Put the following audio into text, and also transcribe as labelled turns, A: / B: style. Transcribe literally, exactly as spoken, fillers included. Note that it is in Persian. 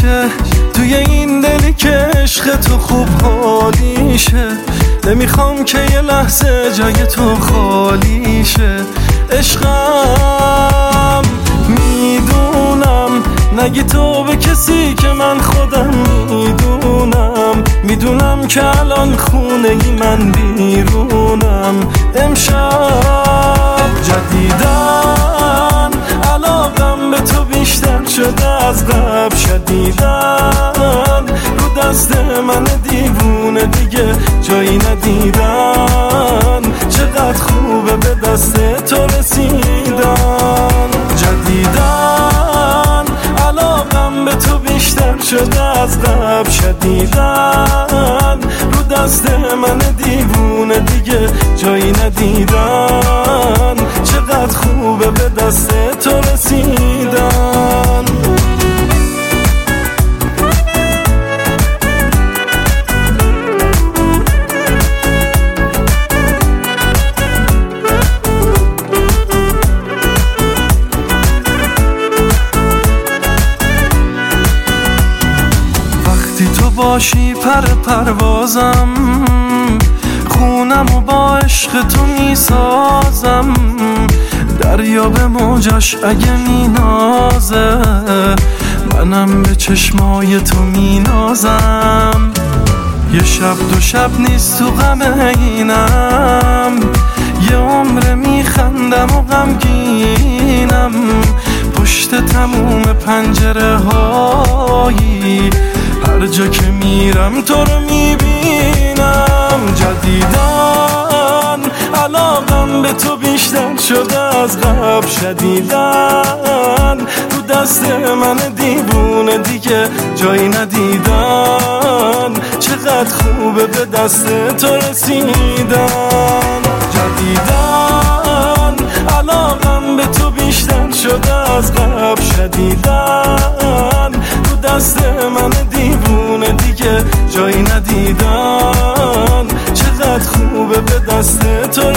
A: میشه توی این دلی که عشق تو خوب حالیشه. نمیخوام که یه لحظه جای تو خالی شه. عشقم میدونم نگی تو به کسی که من خودم میدونم. میدونم که الان خونه ای من بیرونم. امشب جدیدن علاقم به تو بیشتر شده از قبل. شدیدن رو دست من دیوونه دیگه جایی ندیدن. چقدر خوبه به دست تو رسیدن. جدیدن علاقم به تو بیشتر شده از قبل. شدیدن رو دست من دیوونه دیگه جایی ندیدن. چقدر خوبه به دست تو رسیدن. تو باشی پر پروازم، خونم و با عشق تو میسازم. دریا به موجش اگه مینازه، منم به چشمای تو مینازم. یه شب دو شب نیست تو غم اینم، یه عمر میخندم و غمگینم. پشت تموم پنجره هایی هر جا که میرم تو رو میبینم. جدیدن علاقم به تو بیشتر شده از قبل. شدیدن رو دست من دیوونه دیگه جایی ندیدن. چقدر خوبه به دست تو رسیدن. جدیدن علاقم به تو بیشتر شده از قبل. شدیدن رو دست من دیوونه دیگه جایی ندیدن. چقدر خوبه به دست تو